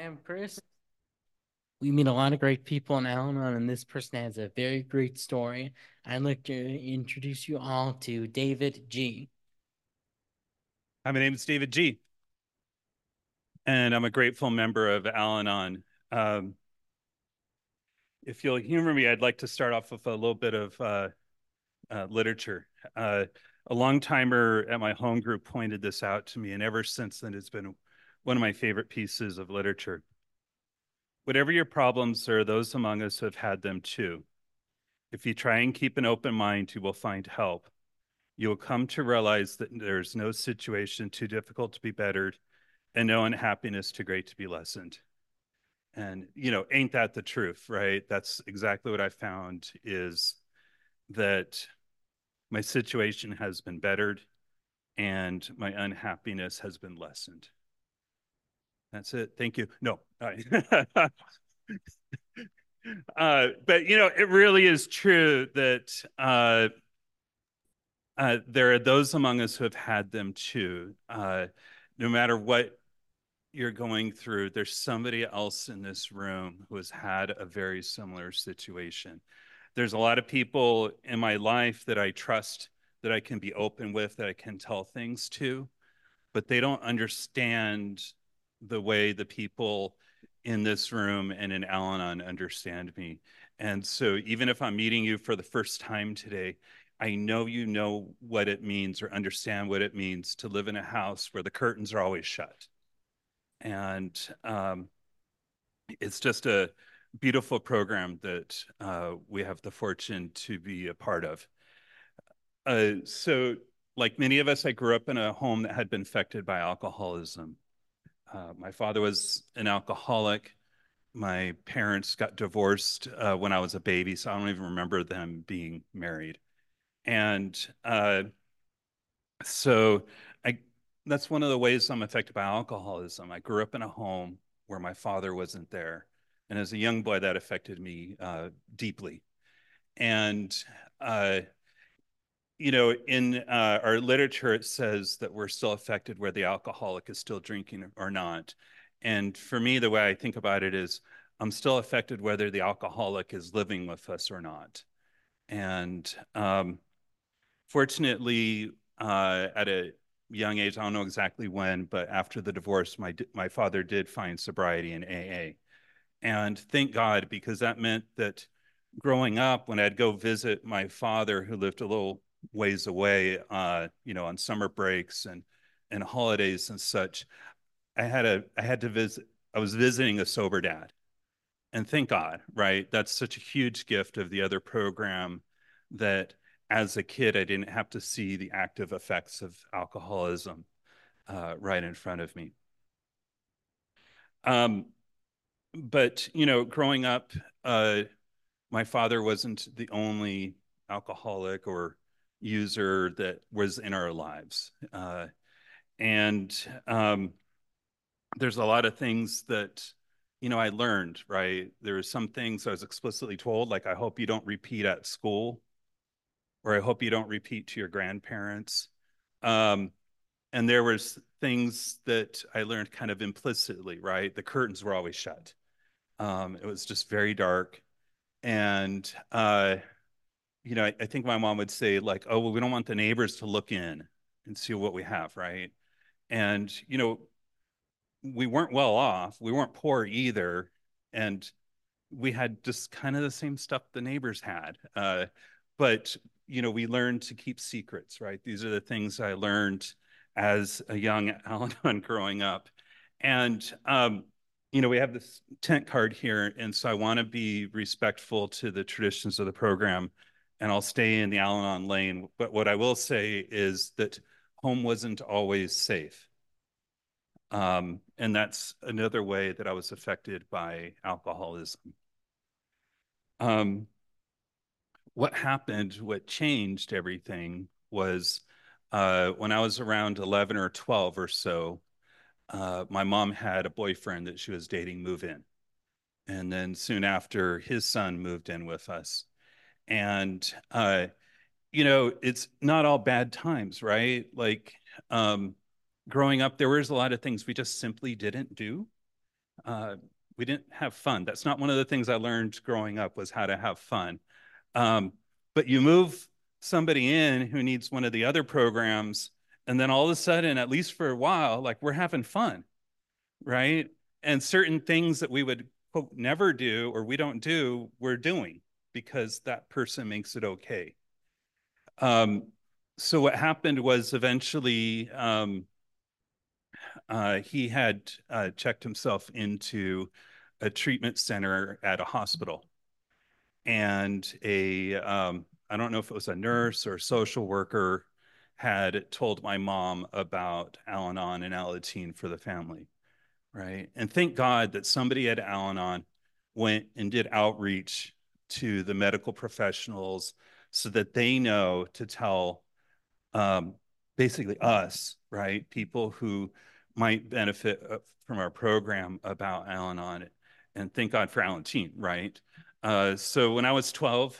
And first, we meet a lot of great people in Al-Anon, and this person has a very great story. I'd like to introduce you all to David G. Hi, my name is David G, and I'm a grateful member of Al-Anon. Um, if you'll humor me, I'd like to start off with a little bit of literature. Uh, a long timer at my home group pointed this out to me, and ever since then, it's been one of my favorite pieces of literature. Whatever your problems, there are those among us who have had them too. If you try and keep an open mind, you will find help. You will come to realize that there's no situation too difficult to be bettered, and no unhappiness too great to be lessened. And, ain't that the truth, right? That's exactly what I found is that my situation has been bettered and my unhappiness has been lessened. That's it. Thank you. No. But, it really is true that there are those among us who have had them too. No matter what you're going through, there's somebody else in this room who has had a very similar situation. There's a lot of people in my life that I trust, that I can be open with, that I can tell things to, but they don't understand the way the people in this room and in Al Anon understand me. And so even if I'm meeting you for the first time today, I know you know what it means or understand what it means to live in a house where the curtains are always shut. And it's just a beautiful program that we have the fortune to be a part of. So, like many of us, I grew up in a home that had been affected by alcoholism. My father was an alcoholic. My parents got divorced when I was a baby, so I don't even remember them being married. And so I that's one of the ways I'm affected by alcoholism. I grew up in a home where my father wasn't there. And as a young boy, that affected me deeply. And uh, in our literature, it says that we're still affected where the alcoholic is still drinking or not. And for me, the way I think about it is I'm still affected whether the alcoholic is living with us or not. And fortunately, at a young age, I don't know exactly when, but after the divorce, my father did find sobriety in AA. And thank God, because that meant that growing up, when I'd go visit my father, who lived a little ways away, on summer breaks and holidays and such, I had to visit. I was visiting a sober dad, and thank God, right? That's such a huge gift of the other program that as a kid, I didn't have to see the active effects of alcoholism right in front of me. Um, but growing up, my father wasn't the only alcoholic or user that was in our lives. And there's a lot of things that, I learned, right? There were some things I was explicitly told, like, I hope you don't repeat at school, or I hope you don't repeat to your grandparents. Um, and there was things that I learned kind of implicitly, right? The curtains were always shut. It was just very dark. And I think my mom would say, like, oh, well, we don't want the neighbors to look in and see what we have, right? And we weren't well off, we weren't poor either, and we had just kind of the same stuff the neighbors had. But we learned to keep secrets, right? These are the things I learned as a young Al-Anon growing up. And we have this tent card here, and so I want to be respectful to the traditions of the program, and I'll stay in the Al-Anon lane. But what I will say is that home wasn't always safe. And that's another way that I was affected by alcoholism. Um, what happened, what changed everything was when I was around 11 or 12 or so, my mom had a boyfriend that she was dating move in. And then soon after, his son moved in with us. And, it's not all bad times, right? Like growing up, there was a lot of things we just simply didn't do. Uh, we didn't have fun. That's not one of the things I learned growing up was how to have fun. Um, but you move somebody in who needs one of the other programs, and then all of a sudden, at least for a while, like we're having fun, right? And certain things that we would quote never do or we don't do, we're doing because that person makes it okay. Um, so what happened was eventually he had checked himself into a treatment center at a hospital, and I don't know if it was a nurse or a social worker had told my mom about Al-Anon and Alateen for the family, right? And thank God that somebody at Al-Anon went and did outreach to the medical professionals so that they know to tell um, basically us, right? People who might benefit from our program about Al-Anon, and thank God for Alateen, right? So when I was 12,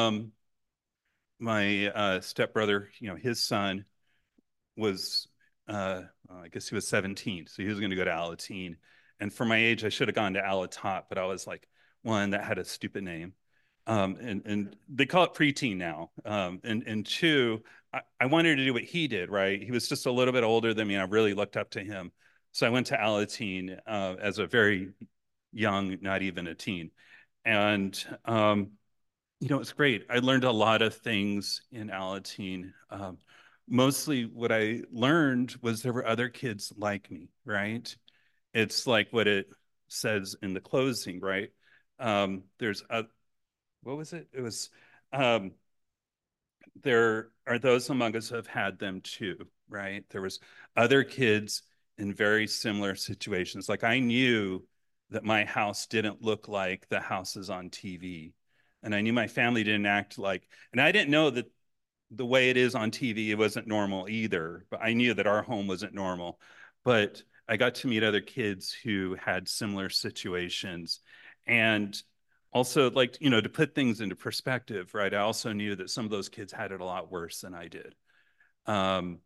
my stepbrother, his son was, I guess he was 17, so he was going to go to Alateen. And for my age, I should have gone to Alatot, but I was like, one, that had a stupid name. And they call it preteen now. And two, I wanted to do what he did, right? He was just a little bit older than me, and I really looked up to him. So I went to Alateen as a very young, not even a teen. And it's great. I learned a lot of things in Alateen. Mostly what I learned was there were other kids like me, right? It's like what it says in the closing, right? There's a, what was it? It was, um, there are those among us who have had them too, right? There was other kids in very similar situations. Like I knew that my house didn't look like the houses on TV. And I knew my family didn't act like, and I didn't know that the way it is on TV, it wasn't normal either. But I knew that our home wasn't normal. But I got to meet other kids who had similar situations. And also, like, to put things into perspective, right? I also knew that some of those kids had it a lot worse than I did. Um,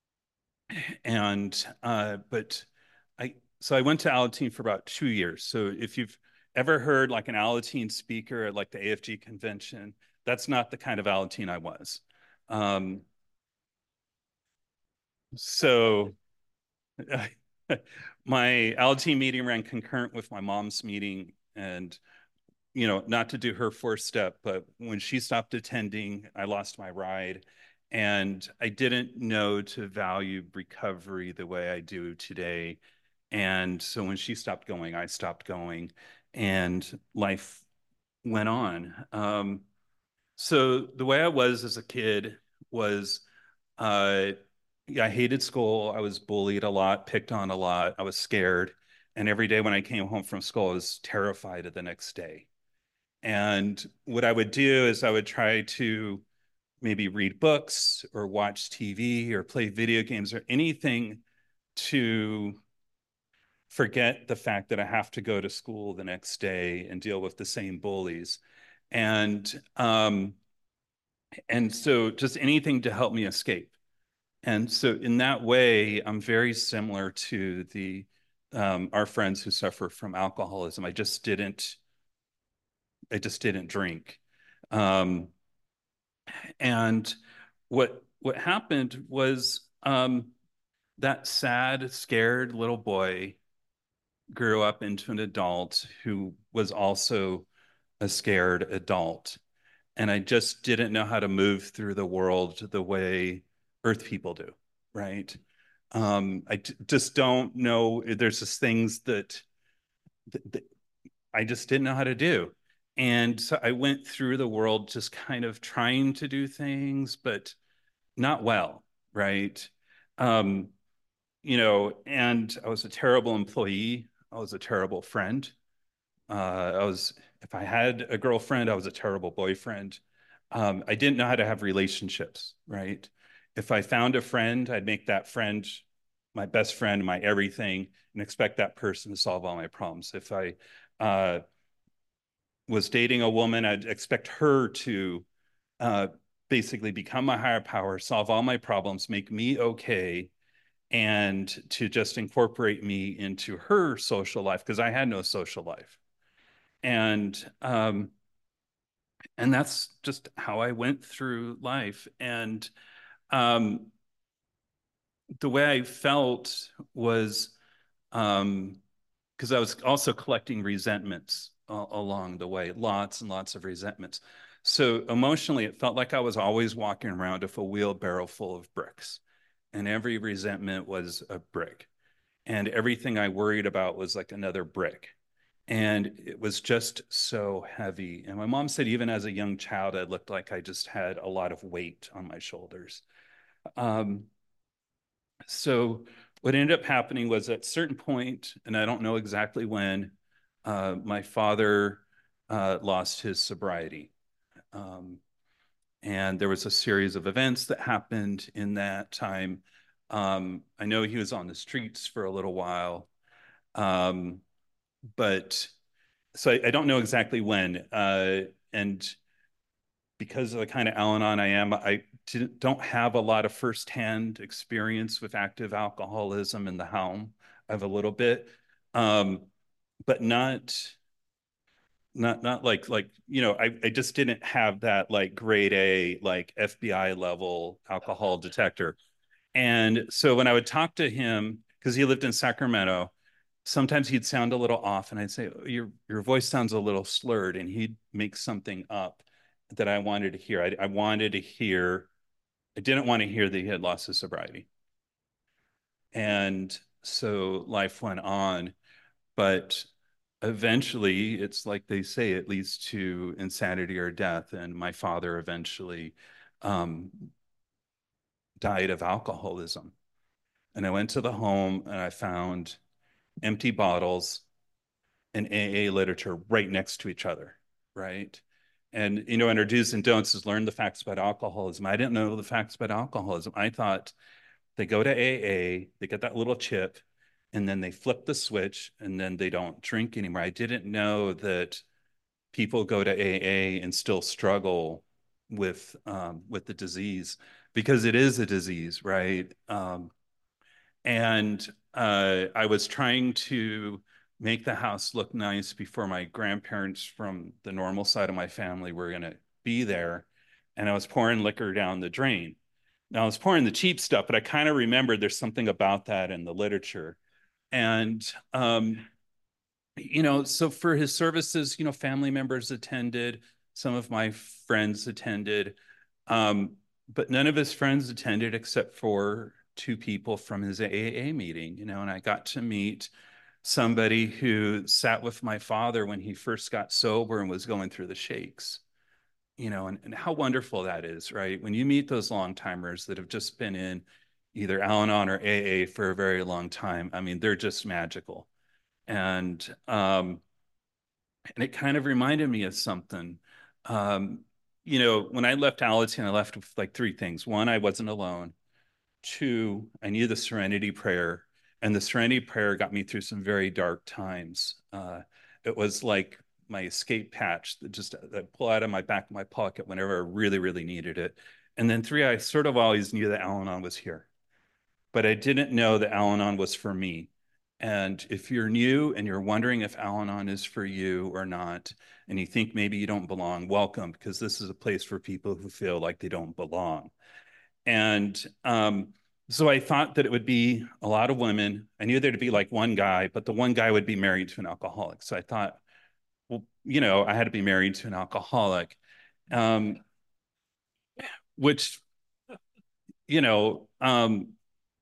but I went to Alateen for about 2 years. So if you've ever heard like an Alateen speaker at like the AFG convention, that's not the kind of Alateen I was. Um, so my Alateen meeting ran concurrent with my mom's meeting, and not to do her fourth step, but when she stopped attending, I lost my ride. And I didn't know to value recovery the way I do today. And so when she stopped going, I stopped going, and life went on. So the way I was as a kid was uh, I hated school. I was bullied a lot, picked on a lot. I was scared. And every day when I came home from school, I was terrified of the next day. And what I would do is I would try to maybe read books or watch TV or play video games or anything to forget the fact that I have to go to school the next day and deal with the same bullies. And and so just anything to help me escape. And so in that way, I'm very similar to the our friends who suffer from alcoholism. I just didn't drink. Um, And what happened was that sad, scared little boy grew up into an adult who was also a scared adult. And I just didn't know how to move through the world the way Earth people do, right? Just don't know. There's just things that I just didn't know how to do. And so I went through the world just kind of trying to do things, but not well, right? Um, and I was a terrible employee. I was a terrible friend. If I had a girlfriend, I was a terrible boyfriend. I didn't know how to have relationships, right? If I found a friend, I'd make that friend my best friend, my everything, and expect that person to solve all my problems. If I uh, was dating a woman, I'd expect her to uh, basically become my higher power, solve all my problems, make me okay, and to just incorporate me into her social life because I had no social life. And and that's just how I went through life. And um, the way I felt was because I was also collecting resentments along the way, lots and lots of resentments. So emotionally, it felt like I was always walking around with a wheelbarrow full of bricks, and every resentment was a brick, and everything I worried about was like another brick. And it was just so heavy. And my mom said, even as a young child, I looked like I just had a lot of weight on my shoulders. Um, so what ended up happening was at a certain point, and I don't know exactly when, my father lost his sobriety. Um, and there was a series of events that happened in that time. I know he was on the streets for a little while, um, but so I don't know exactly when. And because of the kind of Al-Anon I am, I don't have a lot of firsthand experience with active alcoholism in the home. I have a little bit, um, but not like I just didn't have that like grade A like FBI level alcohol detector. And so when I would talk to him, because he lived in Sacramento, sometimes he'd sound a little off, and I'd say, "Oh, your voice sounds a little slurred," and he'd make something up that I wanted to hear. I wanted to hear. I didn't want to hear that he had lost his sobriety, and so life went on. But eventually, it's like they say, it leads to insanity or death. And my father eventually um, died of alcoholism. And I went to the home and I found empty bottles and AA literature right next to each other, right? And, in our do's and don'ts is learn the facts about alcoholism. I didn't know the facts about alcoholism. I thought they go to AA, they get that little chip, and then they flip the switch and then they don't drink anymore. I didn't know that people go to AA and still struggle with the disease because it is a disease, right? And I was trying to make the house look nice before my grandparents from the normal side of my family were going to be there. And I was pouring liquor down the drain. Now I was pouring the cheap stuff, but I kind of remembered there's something about that in the literature. And, so for his services, family members attended, some of my friends attended, um, but none of his friends attended except for two people from his AA meeting, and I got to meet somebody who sat with my father when he first got sober and was going through the shakes, and how wonderful that is, right? When you meet those long timers that have just been in either Al-Anon or AA for a very long time, I mean, they're just magical. And and it kind of reminded me of something. Um, when I left Alateen, I left with like three things. One, I wasn't alone. Two, I knew the Serenity Prayer, and the Serenity Prayer got me through some very dark times. It was like my escape patch that just that pull out of my back of my pocket whenever I really, really needed it. And then three, I sort of always knew that Al-Anon was here, but I didn't know that Al-Anon was for me. And if you're new and you're wondering if Al-Anon is for you or not, and you think maybe you don't belong, welcome, because this is a place for people who feel like they don't belong. And so I thought that it would be a lot of women. I knew there'd be like one guy, but the one guy would be married to an alcoholic. So I thought, well, I had to be married to an alcoholic, um, which, you know, um,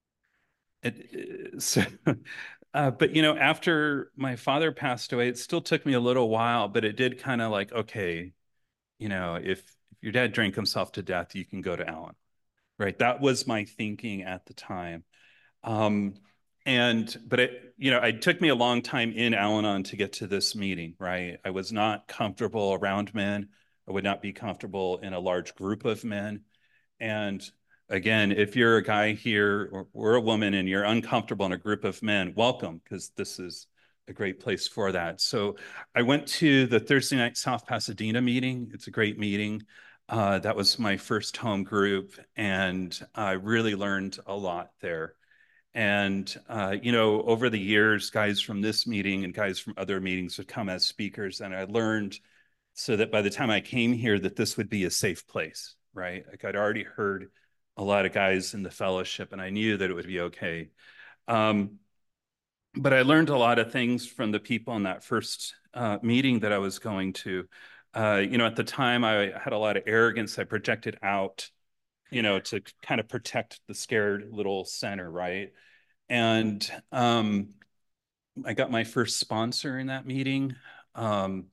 so, but after my father passed away, it still took me a little while, but it did kind of like, okay, if your dad drank himself to death, you can go to Alan, right? That was my thinking at the time. Um, but it took me a long time in Al-Anon to get to this meeting, right? I was not comfortable around men. I would not be comfortable in a large group of men. And again, if you're a guy here or a woman and you're uncomfortable in a group of men, welcome, because this is a great place for that. So I went to the Thursday night South Pasadena meeting. It's a great meeting. That was my first home group, and I really learned a lot there. And, over the years, guys from this meeting and guys from other meetings would come as speakers. And I learned so that by the time I came here, that this would be a safe place, right? Like I'd already heard a lot of guys in the fellowship and I knew that it would be okay. Um, but I learned a lot of things from the people in that first meeting that I was going to. At the time, I had a lot of arrogance. I projected out, to kind of protect the scared little center, right? And I got my first sponsor in that meeting. Um,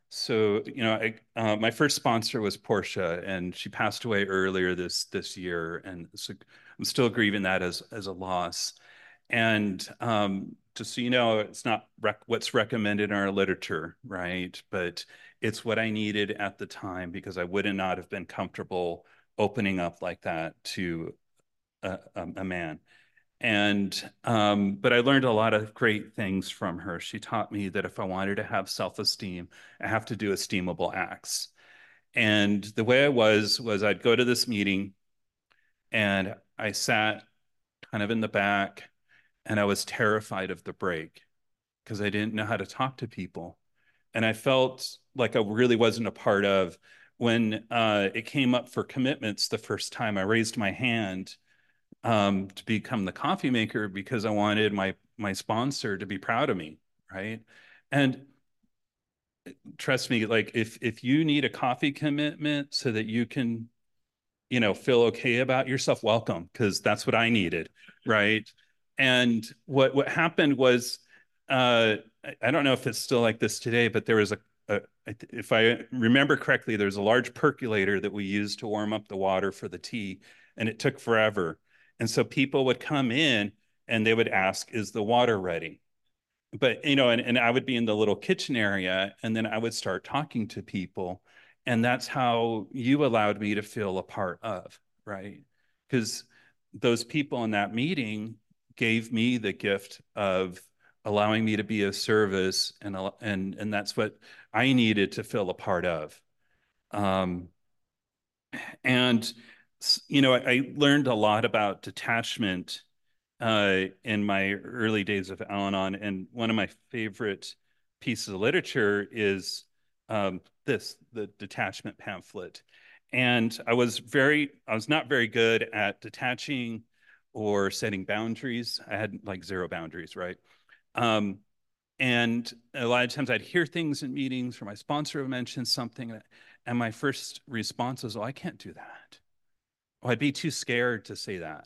my first sponsor was Portia, and she passed away earlier this year, and so I'm still grieving that as a loss. And just so you know, it's not what's recommended in our literature, right? But it's what I needed at the time because I would not have been comfortable opening up like that to a man. And but I learned a lot of great things from her. She taught me that if I wanted to have self-esteem, I have to do esteemable acts. And the way I was I'd go to this meeting and I sat kind of in the back and I was terrified of the break because I didn't know how to talk to people. And I felt like I really wasn't a part of when it came up for commitments the first time I raised my hand to become the coffee maker because I wanted my sponsor to be proud of me, right? And trust me, like if you need a coffee commitment so that you can, feel okay about yourself, welcome, because that's what I needed, right? And what happened was, I don't know if it's still like this today, but there was if I remember correctly, there's a large percolator that we used to warm up the water for the tea, and it took forever. And so people would come in and they would ask, "Is the water ready?" But and I would be in the little kitchen area and then I would start talking to people, and that's how you allowed me to feel a part of, right? Because those people in that meeting gave me the gift of allowing me to be of service, and that's what I needed to feel a part of. um and I learned a lot about detachment in my early days of Al-Anon. And one of my favorite pieces of literature is the detachment pamphlet. And I was not very good at detaching or setting boundaries. I had like zero boundaries, right? Um, and a lot of times I'd hear things in meetings or my sponsor would mention something, and my first response was, "Oh, I can't do that." Oh, I'd be too scared to say that.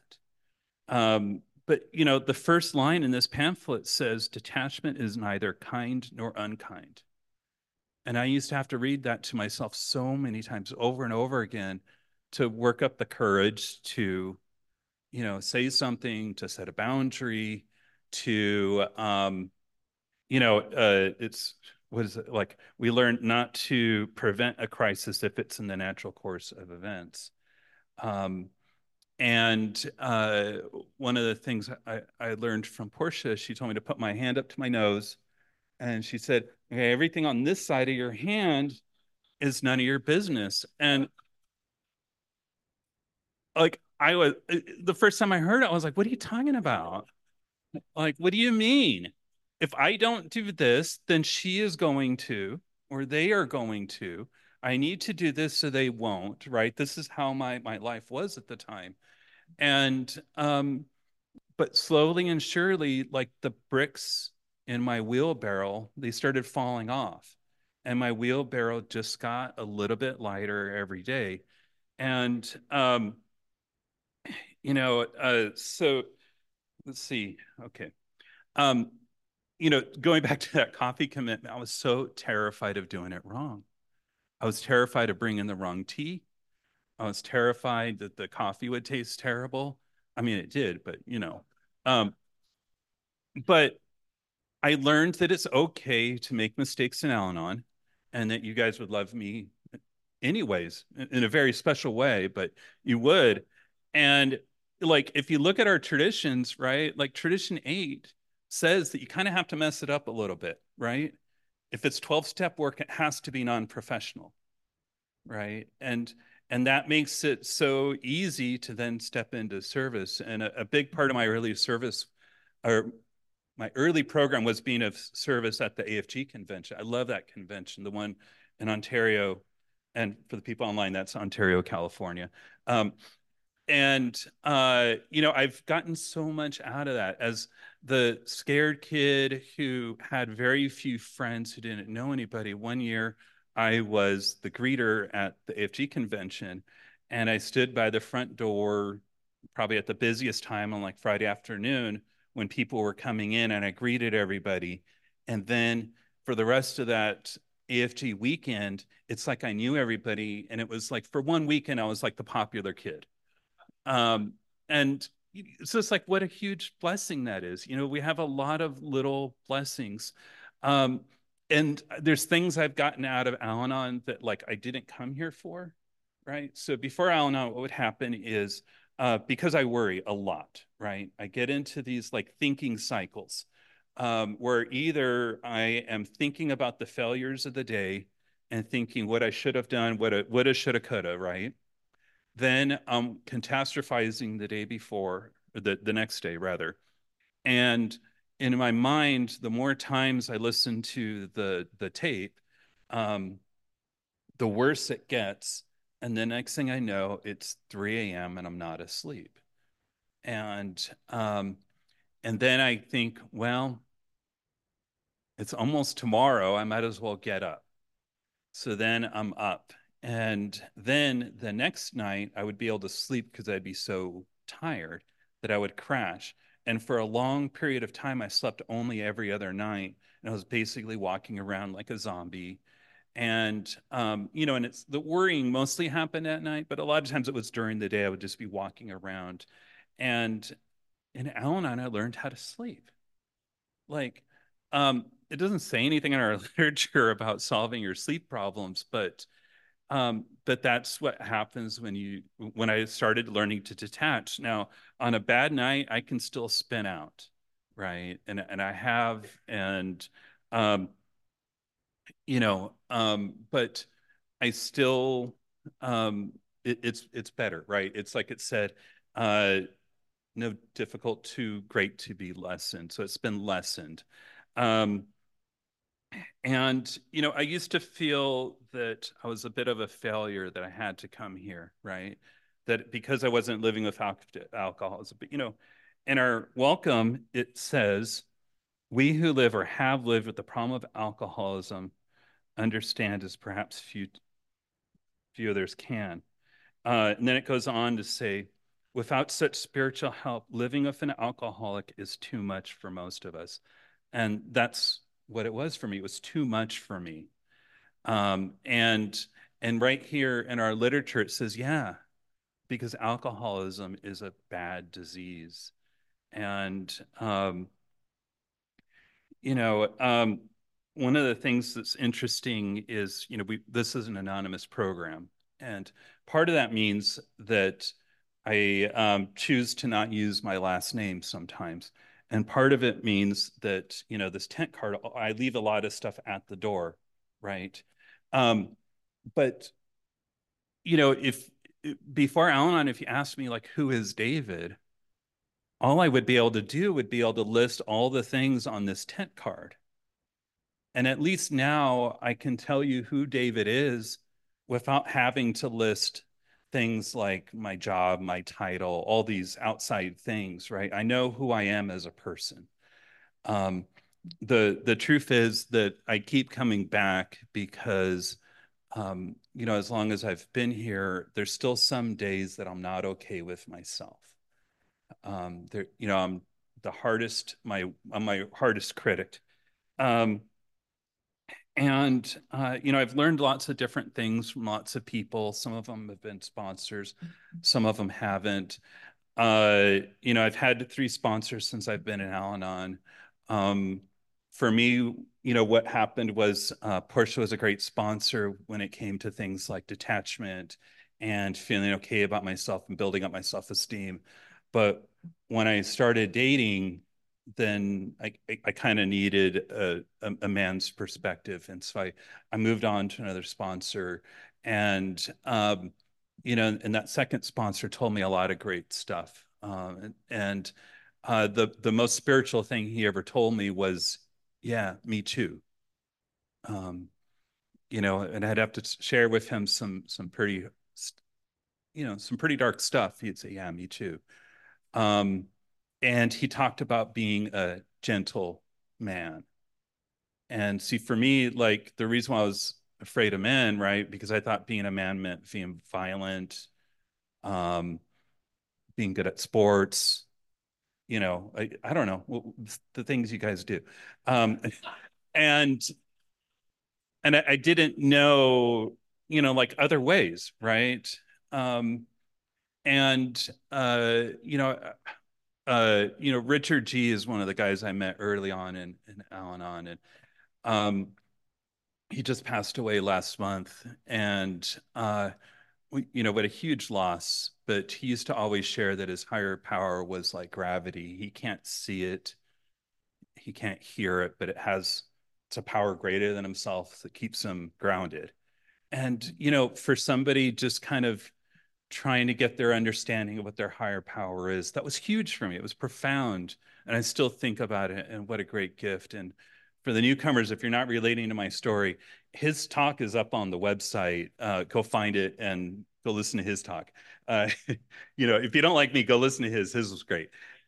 But the first line in this pamphlet says detachment is neither kind nor unkind. And I used to have to read that to myself so many times over and over again to work up the courage to, say something, to set a boundary, to, it's, what is it like? We learn not to prevent a crisis if it's in the natural course of events. Um, And one of the things I learned from Portia, she told me to put my hand up to my nose. And she said, "Okay, everything on this side of your hand is none of your business." And like, the first time I heard it, I was like, "What are you talking about? Like, what do you mean? If I don't do this, then she is going to, or they are going to. I need to do this so they won't, right? This is how my life was at the time." And but slowly and surely, like the bricks in my wheelbarrow, they started falling off. And my wheelbarrow just got a little bit lighter every day. And, so let's see. Okay. Um, going back to that coffee commitment, I was so terrified of doing it wrong. I was terrified of bringing the wrong tea. I was terrified that the coffee would taste terrible. I mean, it did, but um, but I learned that it's okay to make mistakes in Al-Anon and that you guys would love me anyways in a very special way, but you would. And like, if you look at our traditions, right? Like tradition 8 says that you kind of have to mess it up a little bit, right? If it's 12-step work, it has to be non-professional, right? And that makes it so easy to then step into service. And a big part of my early service, or my early program, was being of service at the AFG convention. I love that convention, the one in Ontario. And for the people online, that's Ontario, California. Um, and I've gotten so much out of that as the scared kid who had very few friends, who didn't know anybody. One year I was the greeter at the AFG convention, and I stood by the front door probably at the busiest time on like Friday afternoon when people were coming in, and I greeted everybody. And then for the rest of that AFG weekend, it's like I knew everybody, and it was like for one weekend I was like the popular kid. And it's just like what a huge blessing that is. We have a lot of little blessings. Um, and there's things I've gotten out of Al-Anon that like I didn't come here for, right? So before Al-Anon, what would happen is because I worry a lot, right? I get into these like thinking cycles where either I am thinking about the failures of the day and thinking what I should have done, what I woulda, shoulda, coulda, right? Then I'm catastrophizing the day before, or the next day rather. And in my mind, the more times I listen to the tape, um, the worse it gets. And the next thing I know, it's 3 a.m. and I'm not asleep. And um, and then I think, well, it's almost tomorrow. I might as well get up. So then I'm up. And then the next night, I would be able to sleep because I'd be so tired that I would crash. And for a long period of time, I slept only every other night. And I was basically walking around like a zombie. And it's the worrying mostly happened at night, but a lot of times it was during the day. I would just be walking around. And in Al-Anon, I learned how to sleep. Like, it doesn't say anything in our literature about solving your sleep problems, but that's what happens when I started learning to detach. Now, on a bad night, I can still spin out, right? And I have, and um, but I still it's better, right? It's like it said, uh, no difficult too great to be lessened. So it's been lessened. Um, and I used to feel that I was a bit of a failure, that I had to come here, right? That because I wasn't living with alcoholism. But in our welcome, it says, "We who live or have lived with the problem of alcoholism understand as perhaps few others can." And then it goes on to say, "Without such spiritual help, living with an alcoholic is too much for most of us." And that's what it was for me. It was too much for me. And right here in our literature, it says, yeah, because alcoholism is a bad disease. And you know, um, one of the things that's interesting is, this is an anonymous program, and part of that means that I choose to not use my last name sometimes. And part of it means that, this tent card, I leave a lot of stuff at the door, right? Um, but if before Al-Anon, if you asked me like who is David, all I would be able to do would be able to list all the things on this tent card. And at least now I can tell you who David is without having to list things like my job, my title, all these outside things, right? I know who I am as a person. Um, the truth is that I keep coming back because as long as I've been here, there's still some days that I'm not okay with myself. I'm I'm my hardest critic. Um, and I've learned lots of different things from lots of people. Some of them have been sponsors, some of them haven't. I've had 3 sponsors since I've been in Al-Anon. Um, for me, what happened was Portia was a great sponsor when it came to things like detachment and feeling okay about myself and building up my self-esteem. But when I started dating, then I kind of needed a man's perspective. And so I moved on to another sponsor. And and that second sponsor told me a lot of great stuff. The most spiritual thing he ever told me was, "Yeah, me too." Um, and I'd have to share with him some pretty, some pretty dark stuff. He'd say, "Yeah, me too." Um, and he talked about being a gentle man. And see, for me, like the reason why I was afraid of men, right? Because I thought being a man meant being violent, um, being good at sports, I don't know the things you guys do. Um, and I didn't know, like other ways, right? Um, and Richard G is one of the guys I met early on in Al-Anon, and um, he just passed away last month, and what a huge loss. But he used to always share that his higher power was like gravity. He can't see it, he can't hear it, but it's a power greater than himself that keeps him grounded. And for somebody just kind of trying to get their understanding of what their higher power is, that was huge for me. It was profound. And I still think about it, and what a great gift. And for the newcomers, if you're not relating to my story, his talk is up on the website. Go find it and go listen to his talk. Uh, if you don't like me, go listen to his. His was great.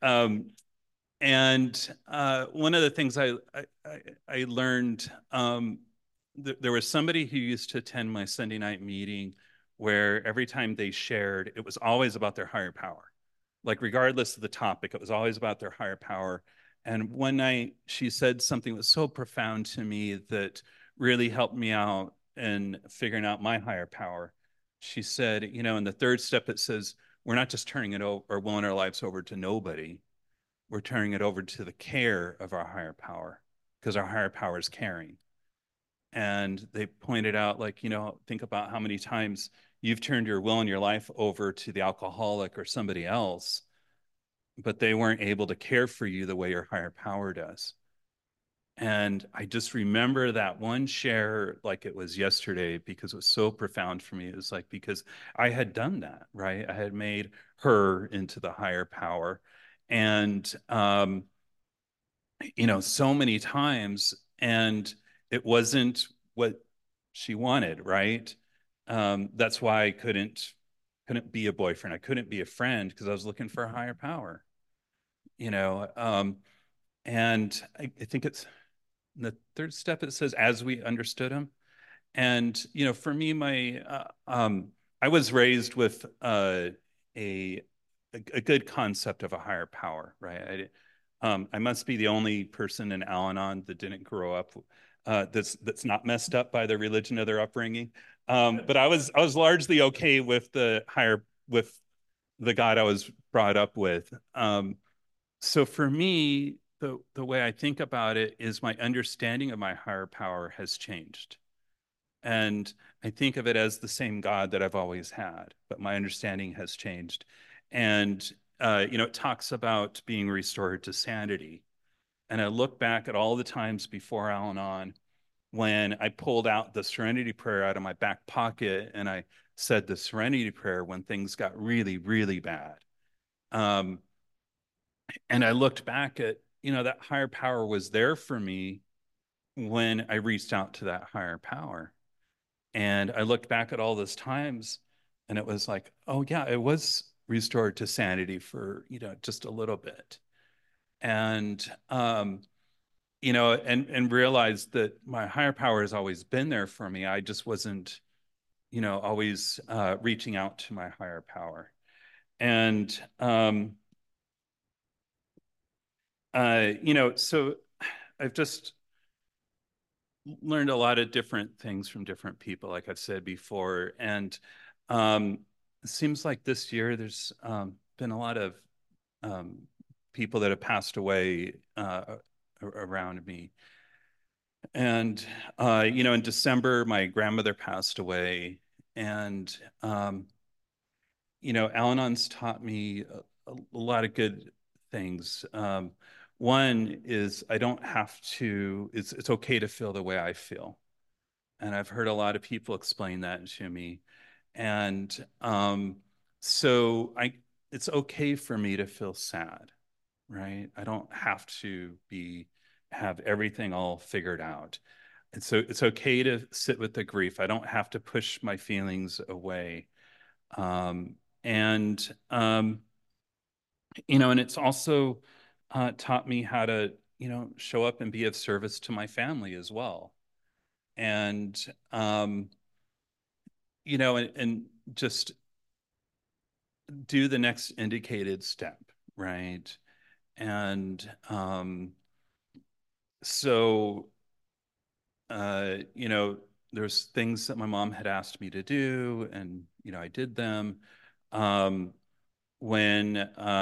And one of the things I learned, there was somebody who used to attend my Sunday night meeting, where every time they shared, it was always about their higher power. Like regardless of the topic, it was always about their higher power. And one night she said something that was so profound to me that really helped me out in figuring out my higher power. She said, in the third step, it says, we're not just turning it over or willing our lives over to nobody, we're turning it over to the care of our higher power, because our higher power is caring. And they pointed out, like, think about how many times you've turned your will and your life over to the alcoholic or somebody else, but they weren't able to care for you the way your higher power does. And I just remember that one share like it was yesterday, because it was so profound for me. It was like, because I had done that, right? I had made her into the higher power. And so many times, and it wasn't what she wanted, right? That's why I couldn't be a boyfriend. I couldn't be a friend, because I was looking for a higher power, you know. And I think it's in the third step, it says, as we understood him. And for me, I was raised with a a good concept of a higher power, right? I must be the only person in Al-Anon that didn't grow up that's not messed up by the religion of their upbringing. But I was largely okay with the God I was brought up with. So for me, the way I think about it is my understanding of my higher power has changed. And I think of it as the same God that I've always had, but my understanding has changed. And it talks about being restored to sanity. And I look back at all the times before Al-Anon when I pulled out the Serenity Prayer out of my back pocket and I said the Serenity Prayer when things got really, really bad. Um, and I looked back at, that higher power was there for me when I reached out to that higher power. And I looked back at all those times, and it was like, oh yeah, it was restored to sanity for, just a little bit. And and realized that my higher power has always been there for me. I just wasn't, always reaching out to my higher power. And so I've just learned a lot of different things from different people, like I've said before. And um, it seems like this year there's been a lot of um, people that have passed away around me. And, in December, my grandmother passed away. And, Al-Anon's taught me a lot of good things. One is I don't have to, it's okay to feel the way I feel. And I've heard a lot of people explain that to me. And so it's okay for me to feel sad, right? I don't have to have everything all figured out. And so it's okay to sit with the grief. I don't have to push my feelings away. Um, and and it's also taught me how to, show up and be of service to my family as well. And and just do the next indicated step, right? And so there's things that my mom had asked me to do, and I did them. Um, when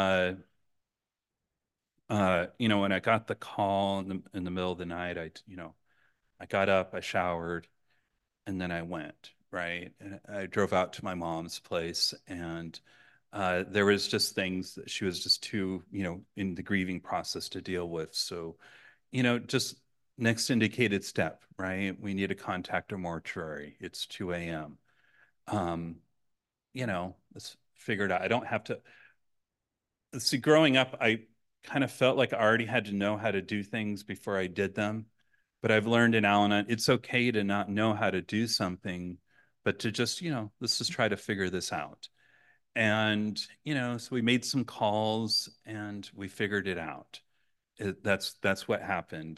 when I got the call in the middle of the night, I got up, I showered, and then I went, right? And I drove out to my mom's place, and there was just things that she was just too, in the grieving process to deal with. So, just next indicated step, right? We need to contact a mortuary. It's 2 a.m. Um, let's figure it out. I don't have to see. Growing up, I kind of felt like I already had to know how to do things before I did them. But I've learned in Al-Anon, it's okay to not know how to do something, but to just, let's just try to figure this out. And, so we made some calls and we figured it out. That's what happened.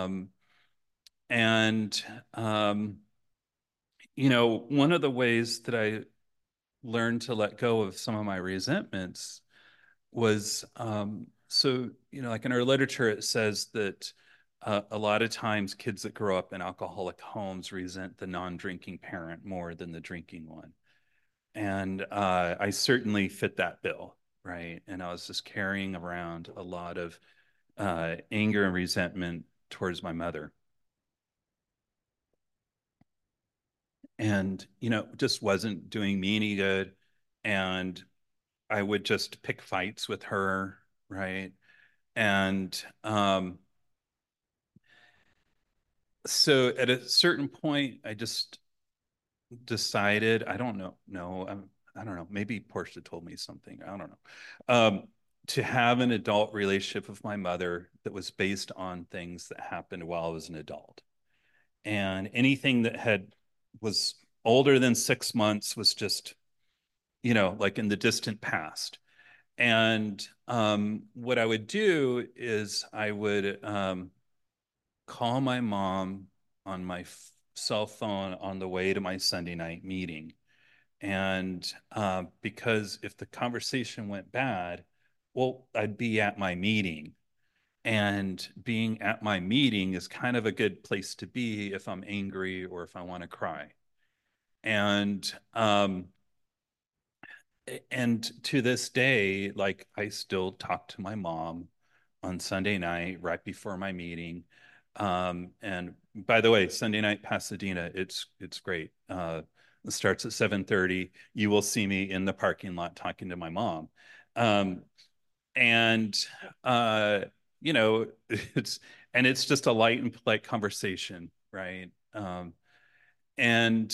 And one of the ways that I learned to let go of some of my resentments was so like in our literature it says that a lot of times kids that grow up in alcoholic homes resent the non-drinking parent more than the drinking one. And I certainly fit that bill, right? And I was just carrying around a lot of anger and resentment towards my mother, and just wasn't doing me any good. And I would just pick fights with her, right? And so at a certain point, I just decided, I don't know, no, I don't know, maybe Portia told me something, I don't know, to have an adult relationship with my mother that was based on things that happened while I was an adult. And anything that was older than 6 months was just, like in the distant past. And what I would do is I would call my mom on my cell phone on the way to my Sunday night meeting. And because if the conversation went bad, well, I'd be at my meeting. And being at my meeting is kind of a good place to be if I'm angry or if I want to cry. And to this day, like I still talk to my mom on Sunday night right before my meeting. And by the way, Sunday night Pasadena, it's great. It starts at 7:30. You will see me in the parking lot talking to my mom. Um, and uh, it's it's just a light and polite conversation, right? And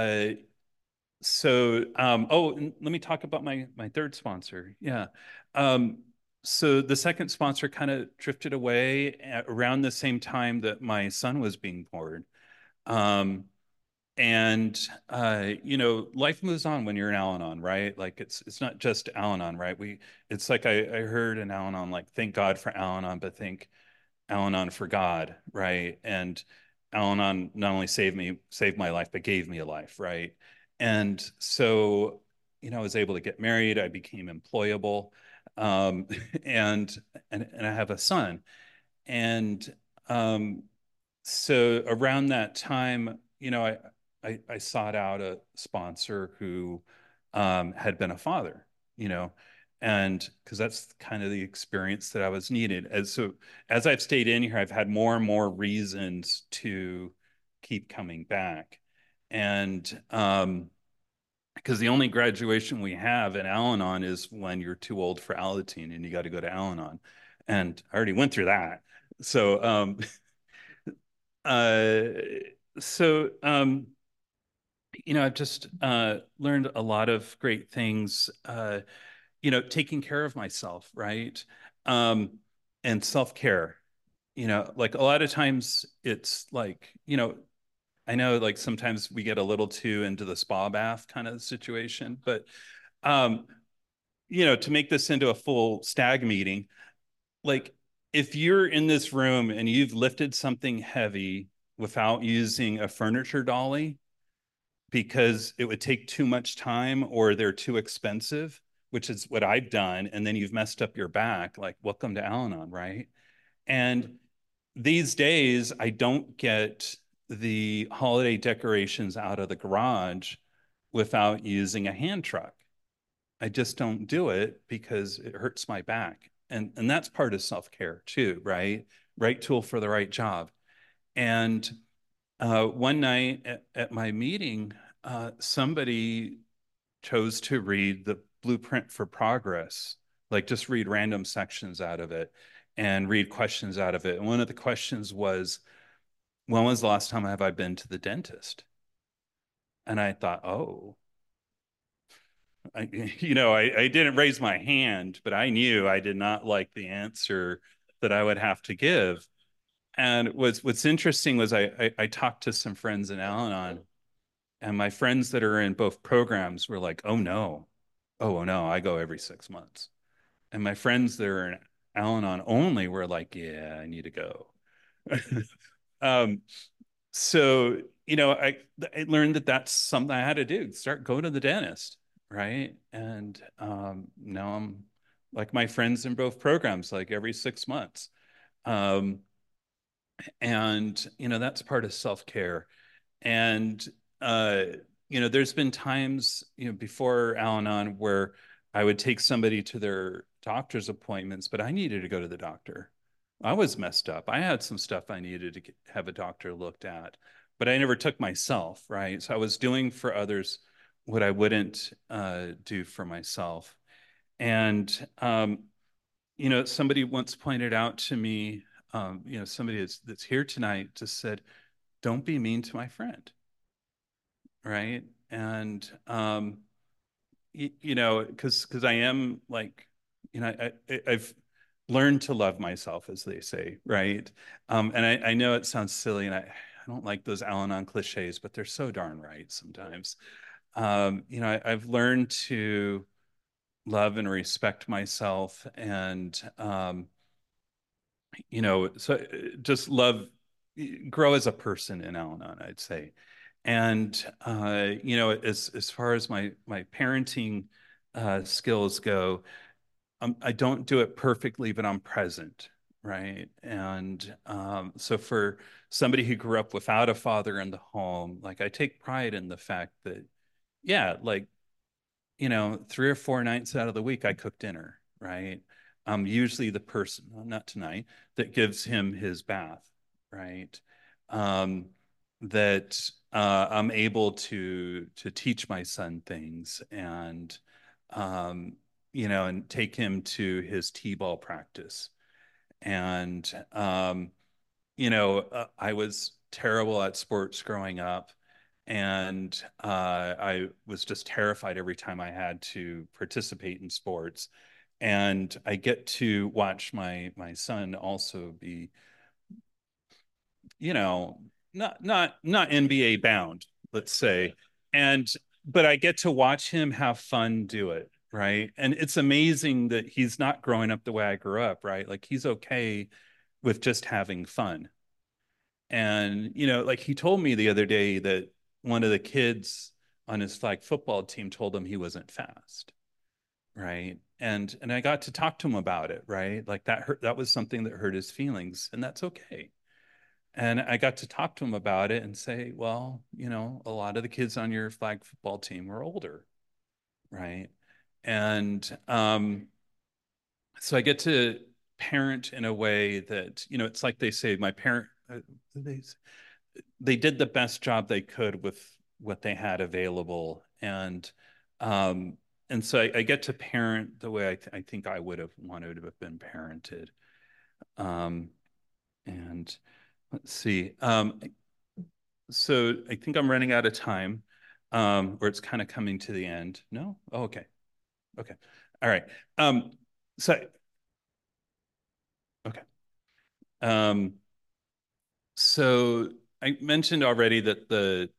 so oh, and let me talk about my third sponsor. Yeah. Um, so the second sponsor kind of drifted away around the same time that my son was being born. Um, and life moves on when you're in Al-Anon, right? Like it's not just Al-Anon, right? It's like I heard in Al-Anon, like thank God for Al-Anon, but thank Al-Anon for God, right? And Al-Anon not only saved my life, but gave me a life, right? And so, I was able to get married. I became employable, um, and and I have a son. And um, so around that time, I sought out a sponsor who had been a father, you know, and because that's kind of the experience that I was needed. As I've stayed in here, I've had more and more reasons to keep coming back. And because the only graduation we have in Al-Anon is when you're too old for Alateen and you got to go to Al-Anon. And I already went through that. So uh so I've just learned a lot of great things. Taking care of myself, right? Um, and self-care. Like a lot of times it's like, I know like sometimes we get a little too into the spa bath kind of situation, but um, to make this into a full stag meeting, like if you're in this room and you've lifted something heavy without using a furniture dolly because it would take too much time or they're too expensive, which is what I've done, and then you've messed up your back, like welcome to Al-Anon, right? And these days, I don't get the holiday decorations out of the garage without using a hand truck. I just don't do it because it hurts my back. And that's part of self-care too, right? Right tool for the right job. And one night at my meeting, somebody chose to read the Blueprint for Progress, like just read random sections out of it and read questions out of it. And one of the questions was, when was the last time have I been to the dentist? And I thought, oh, I didn't raise my hand, but I knew I did not like the answer that I would have to give. And what's interesting was I talked to some friends in Al-Anon, and my friends that are in both programs were like, oh no, I go every 6 months. And my friends that are in Al-Anon only were like, yeah, I need to go. um, so I learned that that's something I had to do. Start going to the dentist, right? And now I'm like my friends in both programs, like every 6 months. Um, and that's part of self-care. And uh, there's been times, before Al-Anon where I would take somebody to their doctor's appointments, but I needed to go to the doctor. I was messed up. I had some stuff I needed to have a doctor looked at, but I never took myself, right? So I was doing for others what I wouldn't do for myself. And somebody once pointed out to me, somebody that's here tonight just said, "Don't be mean to my friend." Right. And because I am like, I've learned to love myself, as they say, right? And I know it sounds silly, and I don't like those Al-Anon cliches, but they're so darn right sometimes. I've learned to love and respect myself, and so just love, grow as a person in Al-Anon, I'd say. And as far as my parenting skills go, I don't do it perfectly, but I'm present, right? And so for somebody who grew up without a father in the home, like I take pride in the fact that, yeah, like 3 or 4 nights out of the week, I cook dinner, right? I'm usually the person, well, not tonight, that gives him his bath, right? Um, that I'm able to teach my son things um, and take him to his t-ball practice. And I was terrible at sports growing up, and I was just terrified every time I had to participate in sports. And I get to watch my son also be, you know, not NBA bound, let's say, and but I get to watch him have fun do it, right? And it's amazing that he's not growing up the way I grew up, right? Like he's okay with just having fun. And, like he told me the other day that one of the kids on his flag football team told him he wasn't fast, right? And I got to talk to him about it, right? Like that was something that hurt his feelings, and that's okay. And I got to talk to him about it and say, well, a lot of the kids on your flag football team were older, right? And so I get to parent in a way that, it's like they say, my parent, they they did the best job they could with what they had available, um and so I get to parent the way I think I would have wanted to have been parented. um and let's see, so I think I'm running out of time. where it's kind of coming to the end. No? Oh, okay. Okay. All right. Um, so, okay. Um, so I mentioned already that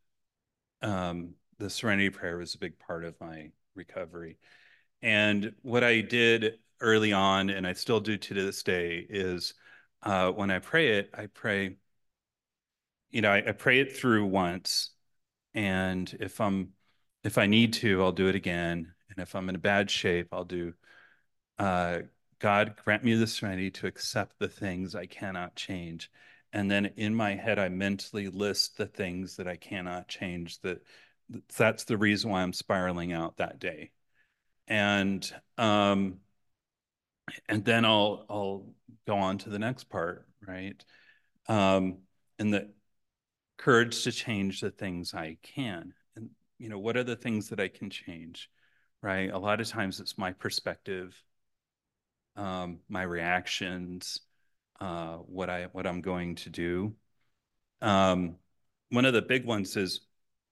the Serenity Prayer was a big part of my recovery. And what I did early on, and I still do to this day, is when I pray it, I pray, I pray it through once, and if I need to, I'll do it again. And if I'm in a bad shape, I'll do uh, God grant me the serenity to accept the things I cannot change. And then in my head, I mentally list the things that I cannot change. That's the reason why I'm spiraling out that day. And um, and then I'll go on to the next part, right? Um, and the courage to change the things I can. And what are the things that I can change, right? A lot of times it's my perspective, my reactions, what I'm going to do. Um, One of the big ones is,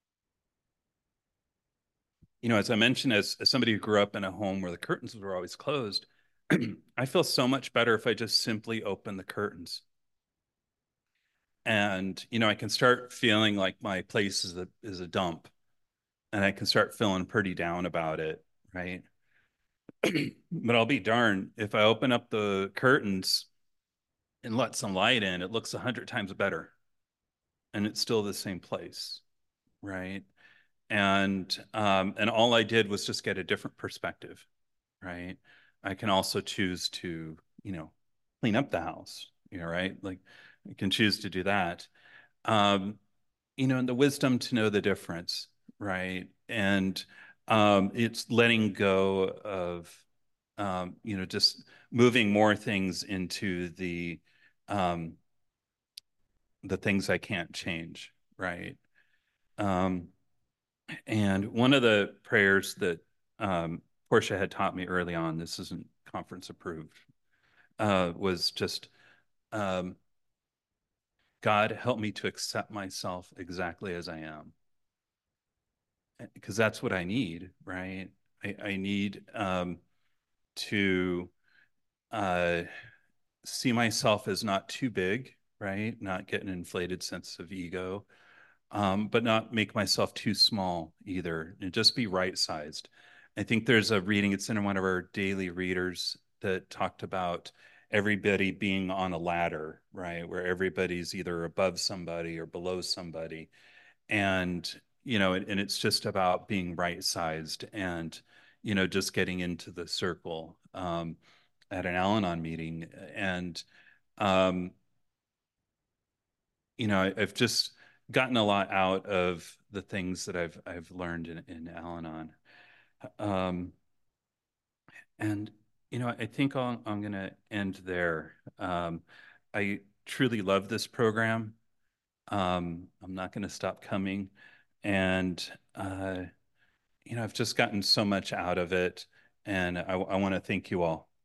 as I mentioned, as somebody who grew up in a home where the curtains were always closed, I feel so much better if I just simply open the curtains. And I can start feeling like my place is a dump, and I can start feeling pretty down about it, right? But I'll be darned if I open up the curtains and let some light in, it looks 100 times better, and it's still the same place, right? And all I did was just get a different perspective, right? I can also choose to, clean up the house, right? Like I can choose to do that. Um, and the wisdom to know the difference, right? And it's letting go of, just moving more things into um, the things I can't change, right? Um, and one of the prayers that Portia had taught me early on, this isn't conference approved, was just, um, God, help me to accept myself exactly as I am. Because that's what I need, right? I need to uh, see myself as not too big, right? Not get an inflated sense of ego, but not make myself too small either, and just be right sized. I think there's a reading, it's in one of our daily readers that talked about everybody being on a ladder, right? Where everybody's either above somebody or below somebody. And it's just about being right sized and, just getting into the circle at an Al Anon meeting. And, um, I've just gotten a lot out of the things that I've learned in Al-Anon. Um, and I think I'm going to end there. I truly love this program. I'm not going to stop coming, and I've just gotten so much out of it, and I want to thank you all.